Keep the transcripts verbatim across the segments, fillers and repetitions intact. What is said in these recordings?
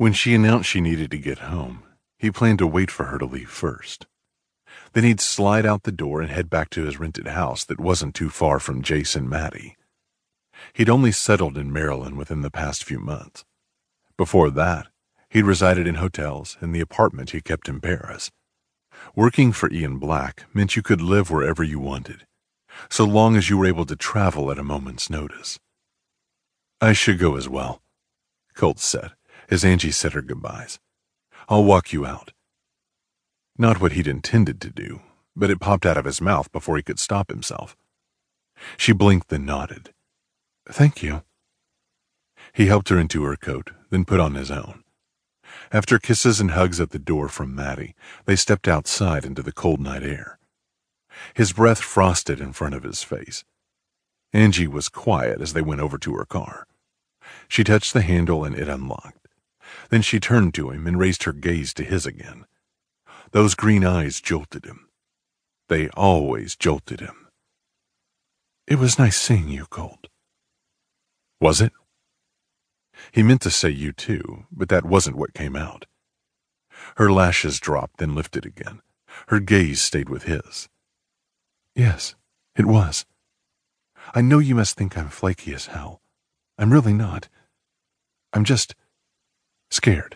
When she announced she needed to get home, he planned to wait for her to leave first. Then he'd slide out the door and head back to his rented house that wasn't too far from Jace and Maddie. He'd only settled in Maryland within the past few months. Before that, he'd resided in hotels in the apartment he kept in Paris. Working for Ian Black meant you could live wherever you wanted, so long as you were able to travel at a moment's notice. "I should go as well," Colt said, as Angie said her goodbyes. "I'll walk you out." Not what he'd intended to do, but it popped out of his mouth before he could stop himself. She blinked and nodded. "Thank you." He helped her into her coat, then put on his own. After kisses and hugs at the door from Maddie, they stepped outside into the cold night air. His breath frosted in front of his face. Angie was quiet as they went over to her car. She touched the handle and it unlocked. Then she turned to him and raised her gaze to his again. Those green eyes jolted him. They always jolted him. "It was nice seeing you, Colt." "Was it?" He meant to say you too, but that wasn't what came out. Her lashes dropped, then lifted again. Her gaze stayed with his. "Yes, it was. I know you must think I'm flaky as hell. I'm really not. I'm just scared."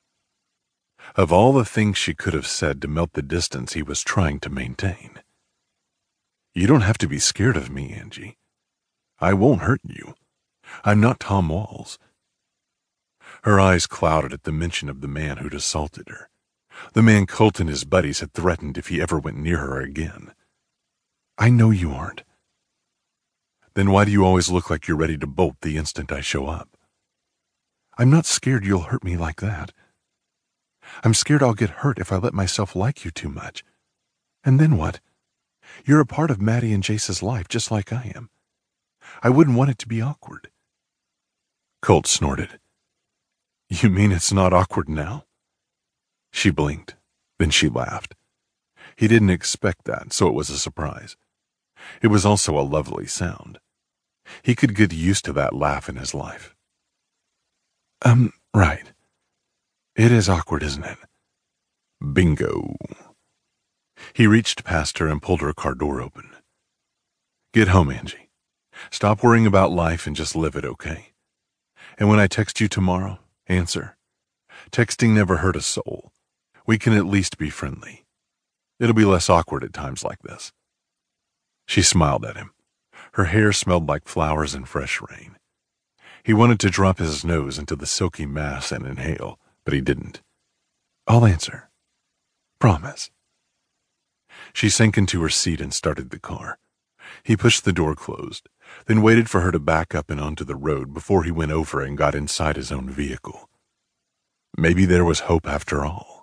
Of all the things she could have said to melt the distance he was trying to maintain. "You don't have to be scared of me, Angie. I won't hurt you. I'm not Tom Walls." Her eyes clouded at the mention of the man who'd assaulted her. The man Colt and his buddies had threatened if he ever went near her again. "I know you aren't." "Then why do you always look like you're ready to bolt the instant I show up?" "I'm not scared you'll hurt me like that. I'm scared I'll get hurt if I let myself like you too much. And then what? You're a part of Maddie and Jace's life just like I am. I wouldn't want it to be awkward." Colt snorted. "You mean it's not awkward now?" She blinked, then she laughed. He didn't expect that, so it was a surprise. It was also a lovely sound. He could get used to that laugh in his life. Um, right. It is awkward, isn't it?" Bingo. He reached past her and pulled her car door open. "Get home, Angie. Stop worrying about life and just live it, okay? And when I text you tomorrow, answer. Texting never hurt a soul. We can at least be friendly. It'll be less awkward at times like this." She smiled at him. Her hair smelled like flowers and fresh rain. He wanted to drop his nose into the silky mass and inhale, but he didn't. "I'll answer. Promise." She sank into her seat and started the car. He pushed the door closed, then waited for her to back up and onto the road before he went over and got inside his own vehicle. Maybe there was hope after all.